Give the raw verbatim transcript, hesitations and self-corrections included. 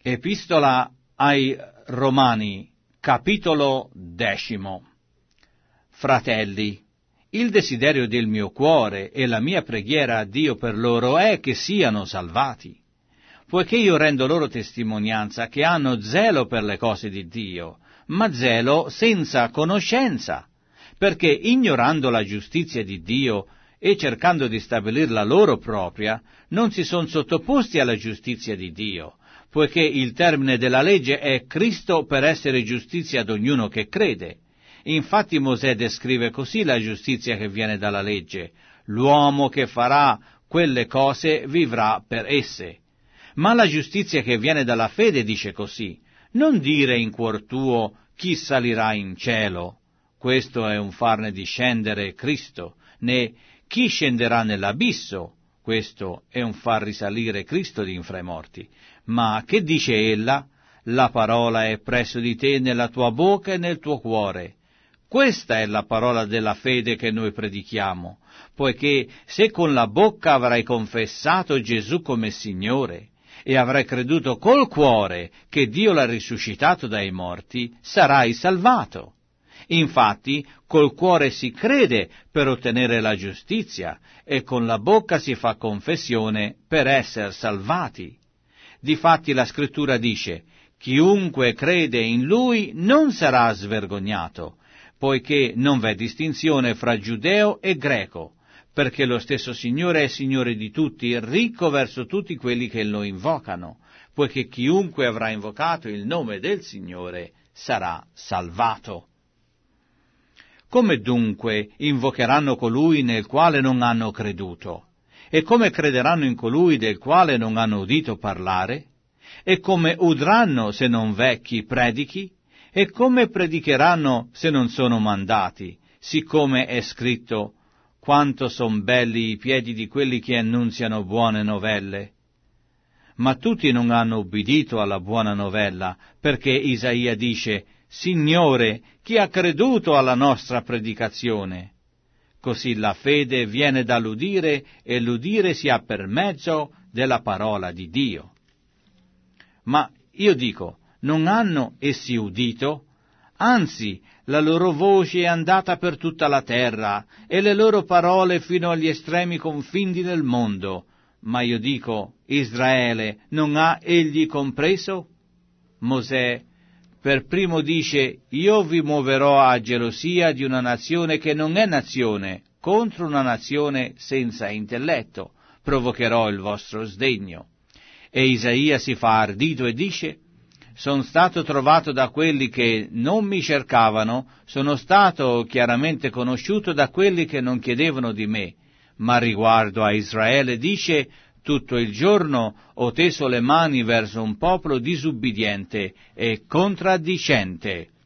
Epistola ai Romani, capitolo decimo. Fratelli, il desiderio del mio cuore e la mia preghiera a Dio per loro è che siano salvati, poiché io rendo loro testimonianza che hanno zelo per le cose di Dio, ma zelo senza conoscenza, perché ignorando la giustizia di Dio e cercando di stabilir la loro propria, non si sono sottoposti alla giustizia di Dio, poiché il termine della legge è Cristo per essere giustizia ad ognuno che crede. Infatti Mosè descrive così la giustizia che viene dalla legge: l'uomo che farà quelle cose vivrà per esse. Ma la giustizia che viene dalla fede dice così: non dire in cuor tuo chi salirà in cielo, questo è un farne discendere Cristo, né chi scenderà nell'abisso, questo è un far risalire Cristo di infra i morti. Ma che dice ella? La parola è presso di te nella tua bocca e nel tuo cuore. Questa è la parola della fede che noi predichiamo, poiché se con la bocca avrai confessato Gesù come Signore e avrai creduto col cuore che Dio l'ha risuscitato dai morti, sarai salvato. Infatti, col cuore si crede per ottenere la giustizia e con la bocca si fa confessione per essere salvati. Difatti la Scrittura dice: chiunque crede in Lui non sarà svergognato, poiché non v'è distinzione fra giudeo e greco, perché lo stesso Signore è Signore di tutti, ricco verso tutti quelli che lo invocano, poiché chiunque avrà invocato il nome del Signore sarà salvato. Come dunque invocheranno colui nel quale non hanno creduto? E come crederanno in colui del quale non hanno udito parlare? E come udranno se non v'è chi predichi? E come predicheranno se non sono mandati? Siccome è scritto: quanto son belli i piedi di quelli che annunziano buone novelle. Ma tutti non hanno ubbidito alla buona novella, perché Isaia dice: Signore, chi ha creduto alla nostra predicazione? Così la fede viene dall'udire e l'udire si ha per mezzo della parola di Dio. Ma io dico, non hanno essi udito? Anzi, la loro voce è andata per tutta la terra e le loro parole fino agli estremi confini del mondo. Ma io dico, Israele, non ha egli compreso? Mosè per primo dice: io vi muoverò a gelosia di una nazione che non è nazione, contro una nazione senza intelletto, provocherò il vostro sdegno. E Isaia si fa ardito e dice: sono stato trovato da quelli che non mi cercavano, sono stato chiaramente conosciuto da quelli che non chiedevano di me. Ma riguardo a Israele dice: tutto il giorno ho teso le mani verso un popolo disubbidiente e contraddicente.